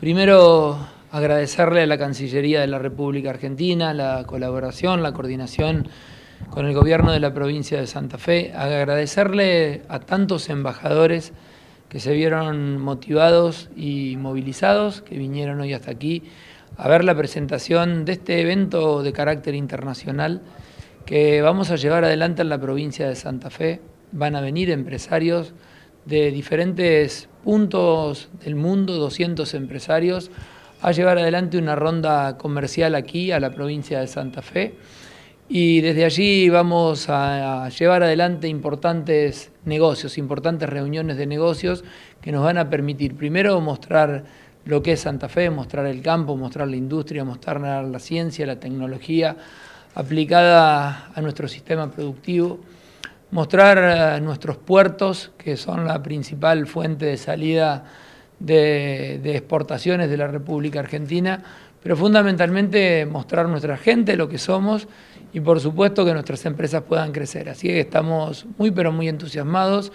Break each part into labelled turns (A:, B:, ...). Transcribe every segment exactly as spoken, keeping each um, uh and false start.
A: Primero, agradecerle a la Cancillería de la República Argentina la colaboración, la coordinación con el gobierno de la provincia de Santa Fe, agradecerle a tantos embajadores que se vieron motivados y movilizados, que vinieron hoy hasta aquí a ver la presentación de este evento de carácter internacional que vamos a llevar adelante en la provincia de Santa Fe. Van a venir empresarios de diferentes puntos del mundo, doscientos empresarios, a llevar adelante una ronda comercial aquí a la provincia de Santa Fe. Y desde allí vamos a llevar adelante importantes negocios, importantes reuniones de negocios que nos van a permitir primero mostrar lo que es Santa Fe, mostrar el campo, mostrar la industria, mostrar la ciencia, la tecnología aplicada a nuestro sistema productivo, mostrar nuestros puertos, que son la principal fuente de salida de, de exportaciones de la República Argentina, pero fundamentalmente mostrar nuestra gente, lo que somos, y por supuesto que nuestras empresas puedan crecer. Así que estamos muy pero muy entusiasmados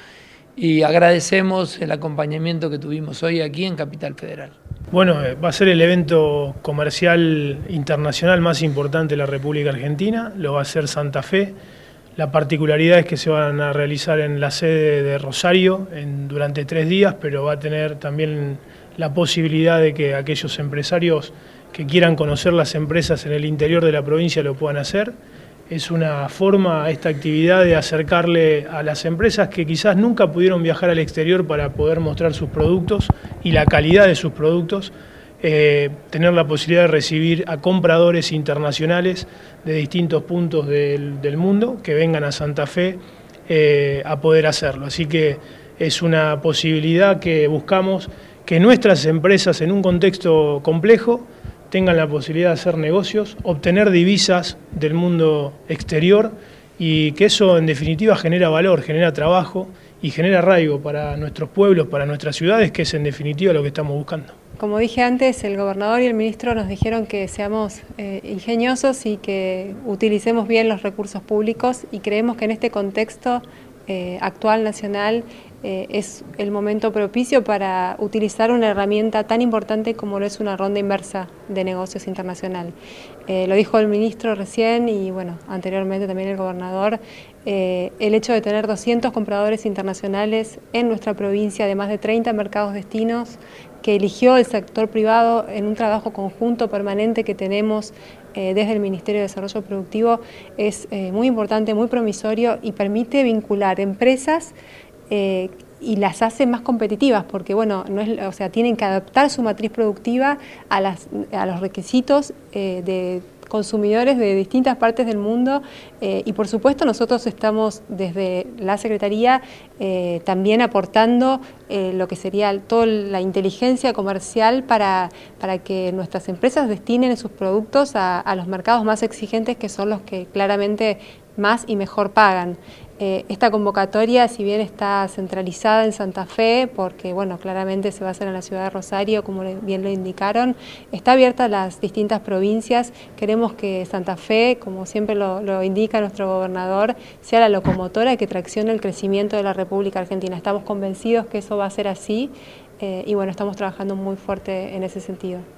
A: y agradecemos el acompañamiento que tuvimos hoy aquí en Capital Federal.
B: Bueno, va a ser el evento comercial internacional más importante de la República Argentina, lo va a hacer Santa Fe. La particularidad es que se van a realizar en la sede de Rosario en, durante tres días, pero va a tener también la posibilidad de que aquellos empresarios que quieran conocer las empresas en el interior de la provincia lo puedan hacer. Es una forma, esta actividad, de acercarle a las empresas que quizás nunca pudieron viajar al exterior para poder mostrar sus productos y la calidad de sus productos, eh, tener la posibilidad de recibir a compradores internacionales de distintos puntos del, del mundo que vengan a Santa Fe eh, a poder hacerlo. Así que es una posibilidad que buscamos, que nuestras empresas en un contexto complejo tengan la posibilidad de hacer negocios, obtener divisas del mundo exterior y que eso en definitiva genera valor, genera trabajo y genera arraigo para nuestros pueblos, para nuestras ciudades, que es en definitiva lo que estamos buscando.
C: Como dije antes, el gobernador y el ministro nos dijeron que seamos eh, ingeniosos y que utilicemos bien los recursos públicos, y creemos que en este contexto eh, actual nacional eh, es el momento propicio para utilizar una herramienta tan importante como lo es una ronda inversa de negocios internacional. Eh, lo dijo el ministro recién y bueno, anteriormente también el gobernador, eh, el hecho de tener doscientos compradores internacionales en nuestra provincia, de más de treinta mercados destinos, que eligió el sector privado en un trabajo conjunto permanente que tenemos eh, desde el Ministerio de Desarrollo Productivo, es eh, muy importante, muy promisorio y permite vincular empresas eh, y las hace más competitivas, porque bueno, no es, o sea, tienen que adaptar su matriz productiva a, las, a los requisitos eh, de consumidores de distintas partes del mundo eh, y por supuesto nosotros estamos desde la Secretaría eh, también aportando eh, lo que sería toda la inteligencia comercial para, para que nuestras empresas destinen sus productos a, a los mercados más exigentes, que son los que claramente más y mejor pagan. Eh, esta convocatoria, si bien está centralizada en Santa Fe, porque bueno, claramente se va a hacer en la ciudad de Rosario, como bien lo indicaron, está abierta a las distintas provincias. Queremos que Santa Fe, como siempre lo, lo indica nuestro gobernador, sea la locomotora que traccione el crecimiento de la República Argentina. Estamos convencidos que eso va a ser así eh, y bueno, estamos trabajando muy fuerte en ese sentido.